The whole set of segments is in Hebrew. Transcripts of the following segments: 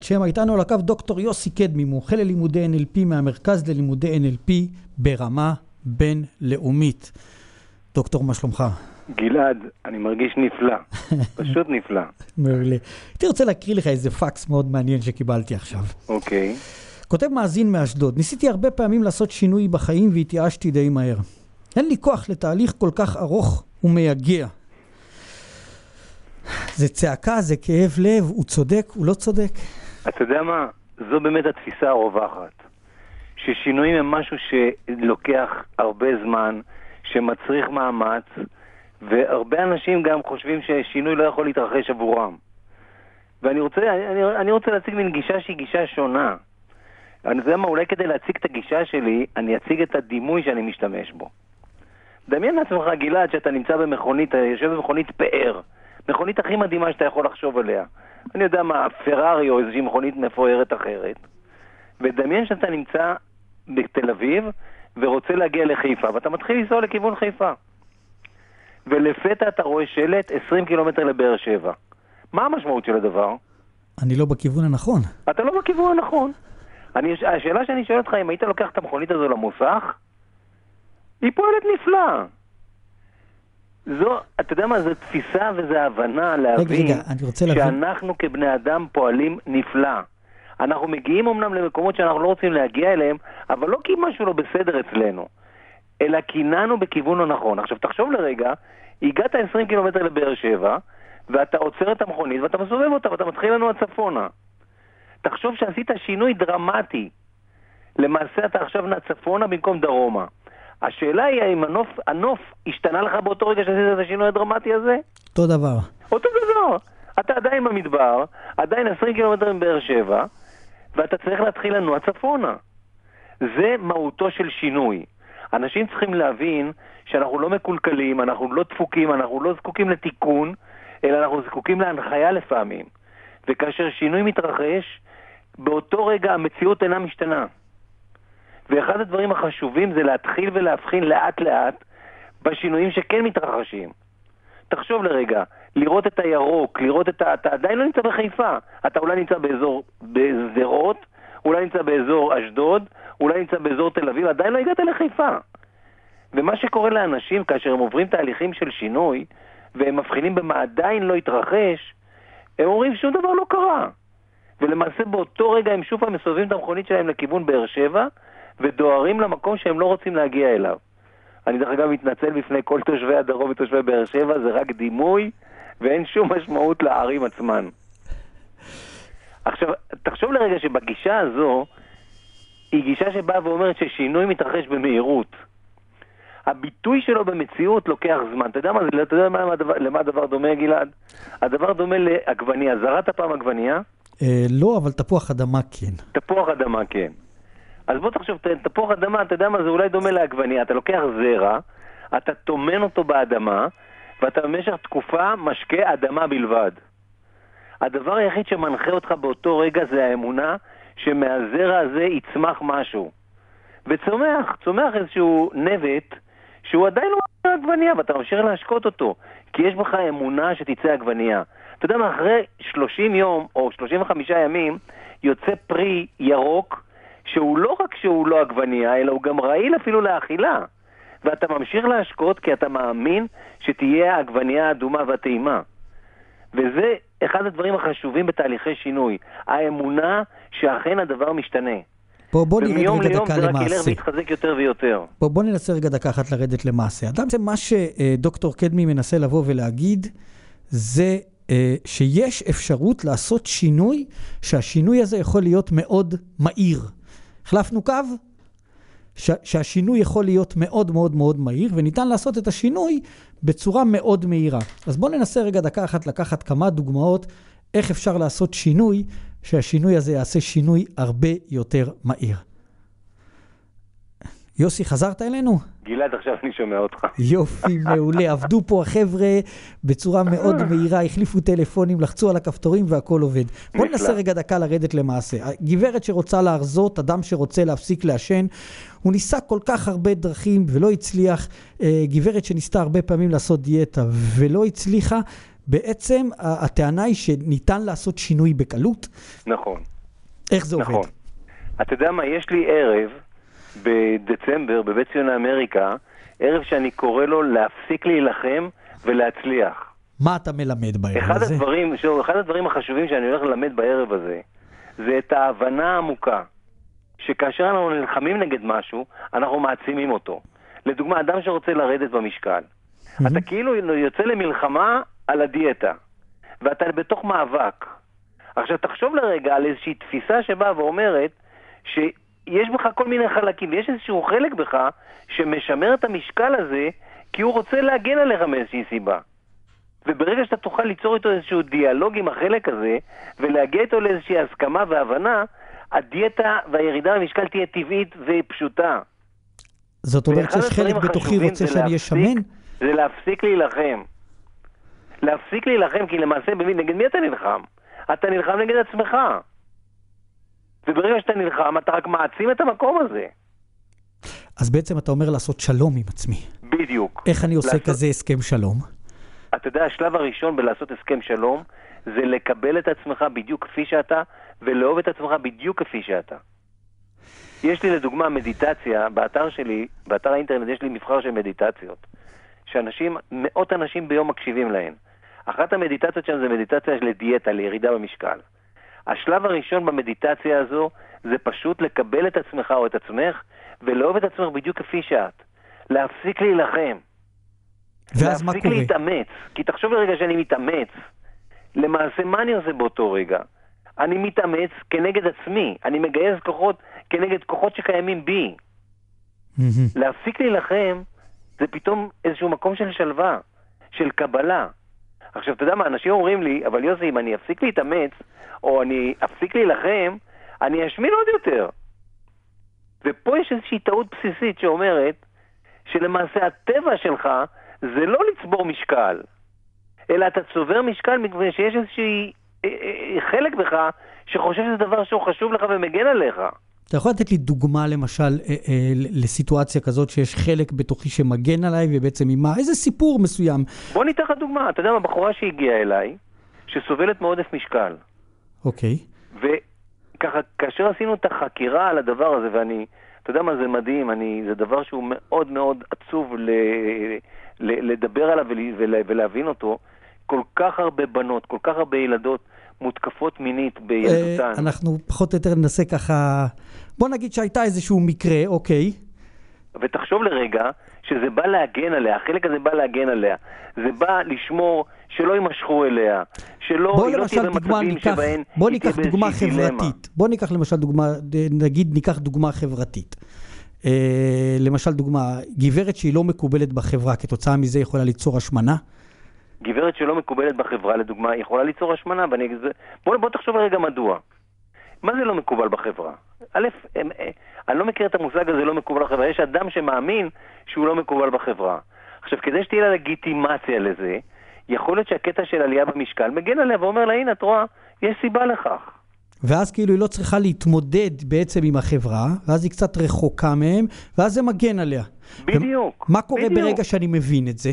שם איתנו על הקו דוקטור יוסי קדמי, מומחה ללימודי NLP מהמרכז ללימודי NLP ברמה בינלאומית. דוקטור, מה שלומך? גלעד, אני מרגיש נפלא, פשוט נפלא. מעולה. הייתי רוצה להקריא לך איזה פקס מאוד מעניין שקיבלתי עכשיו. אוקיי. כותב מאזין מאשדוד, ניסיתי הרבה פעמים לעשות שינוי בחיים והתייאשתי די מהר. אין לי כוח לתהליך כל כך ארוך ומייגע. זה צעקה, זה כאב לב, הוא צודק, הוא לא צודק. אתה יודע מה? זו באמת התפיסה הרווחת. ששינויים הם משהו שלוקח הרבה זמן, שמצריך מאמץ, והרבה אנשים גם חושבים ששינוי לא יכול להתרחש עבורם. ואני רוצה להציג מין גישה שהיא גישה שונה. אני יודע מה, אולי כדי להציג את הגישה שלי, אני אציג את הדימוי שאני משתמש בו. דמיין לעצמך, גלעד, שאתה נמצא במכונית, אתה יושב במכונית פאר. מכונית הכי מדהימה שאתה יכול לחשוב עליה. אני יודע מה, פרארי או איזושהי מכונית מפוארת אחרת. ודמיין שאתה נמצא בתל אביב ורוצה להגיע לחיפה, ואתה מתחיל לנסוע לכיוון חיפה. ולפתע אתה רואה שלט 20 קילומטר לבאר שבע. מה המשמעות של הדבר? אני לא בכיוון הנכון. אתה לא בכיוון הנכון. השאלה שאני שואל אותך, אם היית לוקח את המכונית הזו למוסך, היא פועלת נפלא. אתה יודע מה, זו תפיסה וזו הבנה להבין שאנחנו כבני אדם פועלים נפלא. אנחנו מגיעים אמנם למקומות שאנחנו לא רוצים להגיע אליהם, אבל לא כי משהו לא בסדר אצלנו, אלא כיננו בכיוון הנכון. עכשיו תחשוב לרגע, הגעת 20 קילומטר לבאר שבע, ואתה עוצר את המכונית ואתה מסובב אותה ואתה מתחיל לנו הצפונה. תחשוב שעשית שינוי דרמטי. למעשה אתה עכשיו נצפונה במקום דרומה. השאלה היא האם הנוף השתנה לך באותו רגע שעשית את השינוי הדרמטי הזה? אותו דבר. אותו דבר. אתה עדיין במדבר, עדיין 20 קילומטר מבאר שבע, ואתה צריך להתחיל לנוע צפונה. זה מהותו של שינוי. אנשים צריכים להבין שאנחנו לא מקולקלים, אנחנו לא דפוקים, אנחנו לא זקוקים לתיקון, אלא אנחנו זקוקים להנחיה לפעמים. וכאשר שינוי מתרחש, באותו רגע המציאות אינה משתנה. ואחד הדברים החשובים זה להתחיל ולהבחין לאט לאט בשינויים שכן מתרחשים. תחשוב לרגע, לראות את הירוק, אתה עדיין לא נמצא בחיפה, אתה אולי נמצא בשדרות, אולי נמצא באזור אשדוד, אולי נמצא באזור תל אביב, עדיין לא הגעת לחיפה. ומה שקורה לאנשים כאשר הם עוברים תהליכים של שינוי, והם מבחינים במה עדיין לא התרחש, הם אומרים שום דבר לא קרה. ולמעשה באותו רגע הם שוב מסובבים את המכונית שלהם לכיוון באר שבע, ודוהרים למקום שהם לא רוצים להגיע אליו. אני דרך אגב מתנצל בפני כל תושבי הדרום ותושבי באר שבע, זה רק דימוי, ואין שום משמעות לערים עצמן. עכשיו, תחשוב לרגע שבגישה הזו, היא גישה שבאה ואומרת ששינוי מתרחש במהירות. הביטוי שלו במציאות לוקח זמן. אתה יודע למה הדבר דומה, גלעד? הדבר דומה לעגבניה. זרעת פעם עגבניה? לא, אבל תפוח אדמה כן. תפוח אדמה כן. אז בוא תחשוב, תפוח אדמה, אתה יודע מה, זה אולי דומה לעגבניה. אתה לוקח זרע, אתה תומן אותו באדמה, ואתה במשך תקופה משקה אדמה בלבד. הדבר היחיד שמנחה אותך באותו רגע זה האמונה שמהזרע הזה יצמח משהו. וצומח איזשהו נבט שהוא עדיין לא עגבניה, ואתה ממשיך להשקות אותו, כי יש בך אמונה שתצא עגבניה. אתה יודע מה, אחרי 30 יום או 35 ימים יוצא פרי ירוק, שהוא לא רק שהוא לא עגבניה, אלא הוא גם רעיל אפילו לאכילה. ואתה ממשיך להשקות כי אתה מאמין שתהיה העגבניה האדומה והטעימה. וזה אחד הדברים החשובים בתהליכי שינוי. האמונה שאכן הדבר משתנה. בוא נרד רגע דקה זה רק למעשה. ילך ויתחזק יותר ויותר. בוא ננסה רגע דקה אחת לרדת למעשה. אדם, זה מה שדוקטור קדמי מנסה לבוא ולהגיד, זה שיש אפשרות לעשות שינוי, שהשינוי הזה יכול להיות מאוד מהיר. החלפנו קו, שהשינוי יכול להיות מאוד מאוד מאוד מהיר, וניתן לעשות את השינוי בצורה מאוד מהירה. אז בוא ננסה רגע דקה אחת לקחת כמה דוגמאות, איך אפשר לעשות שינוי, שהשינוי הזה יעשה שינוי הרבה יותר מהיר. יוסי, חזרת אלינו? גלעד, עכשיו אני שומע אותך. יופי, מעולה. עבדו פה החבר'ה בצורה מאוד מהירה, החליפו טלפונים, לחצו על הכפתורים והכל עובד. בוא ננסה רגע דקה לרדת למעשה. גברת שרוצה להרזות, אדם שרוצה להפסיק לעשן, הוא ניסה כל כך הרבה דרכים ולא הצליח. גברת שניסתה הרבה פעמים לעשות דיאטה ולא הצליחה. בעצם הטענה היא שניתן לעשות שינוי בקלות. נכון. איך זה נכון. עובד? אתה יודע מה, יש לי ערב בדצמבר בבית ציוני אמריקה, ערב שאני קורא לו להפסיק להילחם ולהצליח. מה אתה מלמד בערב הזה? אחד הדברים החשובים שאני הולך ללמד בערב הזה, זה את ההבנה העמוקה, שכאשר אנחנו נלחמים נגד משהו, אנחנו מעצימים אותו. לדוגמה, אדם שרוצה לרדת במשקל. אתה כאילו יוצא למלחמה על הדיאטה, ואתה בתוך מאבק. עכשיו תחשוב לרגע על איזושהי תפיסה שבאה ואומרת שיש בך כל מיני חלקים, יש איזשהו חלק בך שמשמר את המשקל הזה כי הוא רוצה להגן עליך מאיזושהי סיבה. וברגע שאתה תוכל ליצור איתו איזשהו דיאלוג עם החלק הזה ולהגיע איתו לאיזושהי הסכמה והבנה, הדיאטה והירידה במשקל תהיה טבעית ופשוטה. זאת אומרת שיש חלק בתוכי רוצה שאני אהיה שמן? זה להפסיק להילחם. להפסיק להילחם, כי למעשה, נגד מי אתה נלחם? אתה נלחם נגד עצמך. וברגע שאתה נלחם, אתה רק מעצים את המקום הזה. אז בעצם אתה אומר לעשות שלום עם עצמי. בדיוק. איך אני עושה כזה הסכם שלום? אתה יודע, השלב הראשון בלעשות הסכם שלום, זה לקבל את עצמך בדיוק כפי שאתה, ולאהוב את עצמך בדיוק כפי שאתה. יש לי לדוגמה מדיטציה, באתר שלי, באתר האינטרנט יש לי מבחר של מדיטציות, שאנשים, מאות אנשים ביום מקשיבים להן. אחת המדיטציות שם זה מדיטציה של דיאטה, לירידה במשקל. השלב הראשון במדיטציה הזו, זה פשוט לקבל את עצמך או את עצמך, ולאהוב את עצמך בדיוק כפי שאת. להפסיק להילחם. ואז מה קורה? להפסיק להתאמץ. כי תחשוב לרגע שאני מתאמץ. למעשה, מה אני עושה באותו רגע? אני מתאמץ כנגד עצמי. אני מגייס כוחות כנגד כוחות שקיימים בי. להפסיק להילחם, זה פתאום איזשהו מקום של שלווה, של קבלה. עכשיו, אתה יודע מה, אנשים אומרים לי, אבל יוסי, אם אני אפסיק להתאמץ, או אני אפסיק להילחם, אני אשמין עוד יותר. ופה יש איזושהי טעות בסיסית שאומרת, שלמעשה הטבע שלך זה לא לצבור משקל, אלא אתה צובר משקל מכיוון שיש איזושהי חלק בך שחושב שזה דבר שהוא חשוב לך ומגן עליך. אתה יכול לתת לי דוגמה למשל לסיטואציה כזאת שיש חלק בתוכי שמגן עליי ובעצם איזה סיפור מסוים? בוא ניתן לך דוגמה. אתה יודע מה, בחורה שהגיעה אליי שסובלת מעודף משקל. אוקיי. וככה כאשר עשינו את החקירה על הדבר הזה, ואני, אתה יודע מה, זה מדהים, זה דבר שהוא מאוד מאוד עצוב לדבר עליו ולהבין אותו. כל כך הרבה בנות, כל כך הרבה ילדות מותקפות מינית בילדותן. אנחנו פחות או יותר ננסה ככה, בוא נגיד שהייתה איזשהו מקרה, אוקיי. ותחשוב לרגע שזה בא להגן עליה, החלק הזה בא להגן עליה. זה בא לשמור שלא יימשכו אליה, שלא תהיה במצבים שבהן בוא ניקח דוגמה חברתית. בוא ניקח למשל דוגמה, ניקח דוגמה חברתית. למשל דוגמה, גברת שהיא לא מקובלת בחברה, כתוצאה מזה יכולה ליצור השמנה? גברת שלא מקובלת בחברה, לדוגמה, יכולה ליצור השמנה, בוא תחשוב רגע מדוע. מה זה לא מקובל בחברה? א', אני לא מכיר את המושג הזה לא מקובל בחברה, יש אדם שמאמין שהוא לא מקובל בחברה. עכשיו, כדי שתהיה לה לגיטימציה לזה, יכול להיות שהקטע של עלייה במשקל מגן עליה ואומר לה, הנה, את רואה, יש סיבה לכך. ואז כאילו היא לא צריכה להתמודד בעצם עם החברה, ואז היא קצת רחוקה מהם, ואז זה מגן עליה. בדיוק. מה קורה ברגע שאני מבין את זה?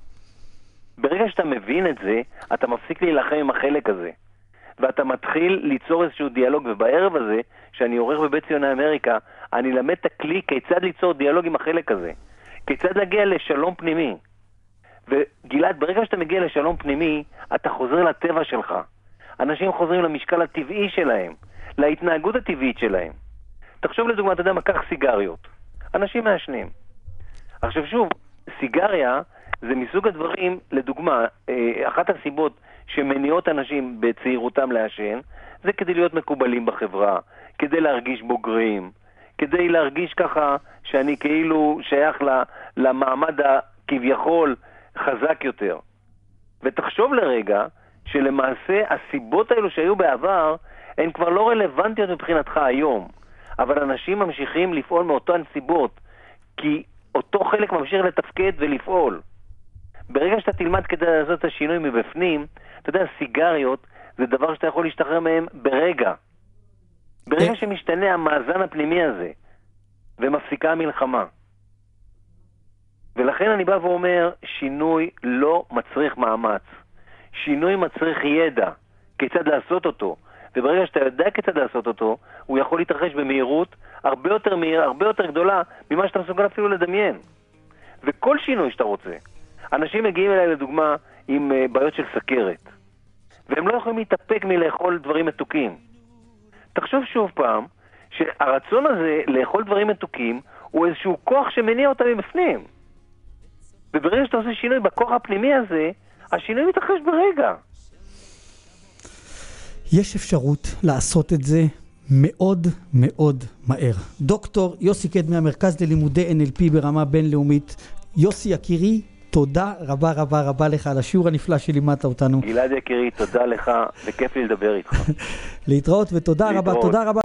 ברגע שאתה מבין את זה, אתה מפסיק להילחם עם החלק הזה. ואתה מתחיל ליצור איזשהו דיאלוג, ובערב הזה, שאני עורך בבית ציוני אמריקה, אני למד את הכלי כיצד ליצור דיאלוג עם החלק הזה. כיצד להגיע לשלום פנימי. וגלעד, ברגע שאתה מגיע לשלום פנימי, אתה חוזר לטבע שלך. אנשים חוזרים למשקל הטבעי שלהם, להתנהגות הטבעית שלהם. תחשוב לדוגמה, אתה יודע מה, קח סיגריות. אנשים מעשנים. עכשיו שוב, סיגריה זה מסוג הדברים, לדוגמה, אחת הסיבות שמניעות אנשים בצעירותם לעשן, זה כדי להיות מקובלים בחברה, כדי להרגיש בוגרים, כדי להרגיש ככה שאני כאילו שייך למעמד הכביכול חזק יותר. ותחשוב לרגע שלמעשה הסיבות האלו שהיו בעבר, הן כבר לא רלוונטיות מבחינתך היום. אבל אנשים ממשיכים לפעול מאותן סיבות, כי אותו חלק ממשיך לתפקד ולפעול. ברגע שאתה תלמד כדי לעשות את השינוי מבפנים, אתה יודע, סיגריות זה דבר שאתה יכול להשתחרר מהם ברגע. ברגע שמשתנה המאזן הפנימי הזה, ומפסיקה המלחמה. ולכן אני בא ואומר, שינוי לא מצריך מאמץ. שינוי מצריך ידע, כיצד לעשות אותו. וברגע שאתה יודע כיצד לעשות אותו, הוא יכול להתרחש במהירות הרבה יותר מהירה, הרבה יותר גדולה ממה שאתה מסוגל אפילו לדמיין. וכל שינוי שאתה רוצה. אנשים מגיעים אליי לדוגמה עם בעיות של סכרת, והם לא יכולים להתאפק מלאכול דברים מתוקים. תחשוב שוב פעם, שהרצון הזה לאכול דברים מתוקים הוא איזשהו כוח שמניע אותם מבפנים. וברגע שאתה עושה שינוי בכוח הפנימי הזה, השינוי מתרחש ברגע. יש אפשרות לעשות את זה מאוד מאוד מהר. דוקטור יוסי קדמי, המרכז ללימודי NLP ברמה בינלאומית. יוסי יקירי, תודה רבה רבה רבה לך על השיעור הנפלא שלימדת אותנו. גלעד יקירי, תודה לך, וכיף לי לדבר איתך. להתראות ותודה רבה, תודה רבה.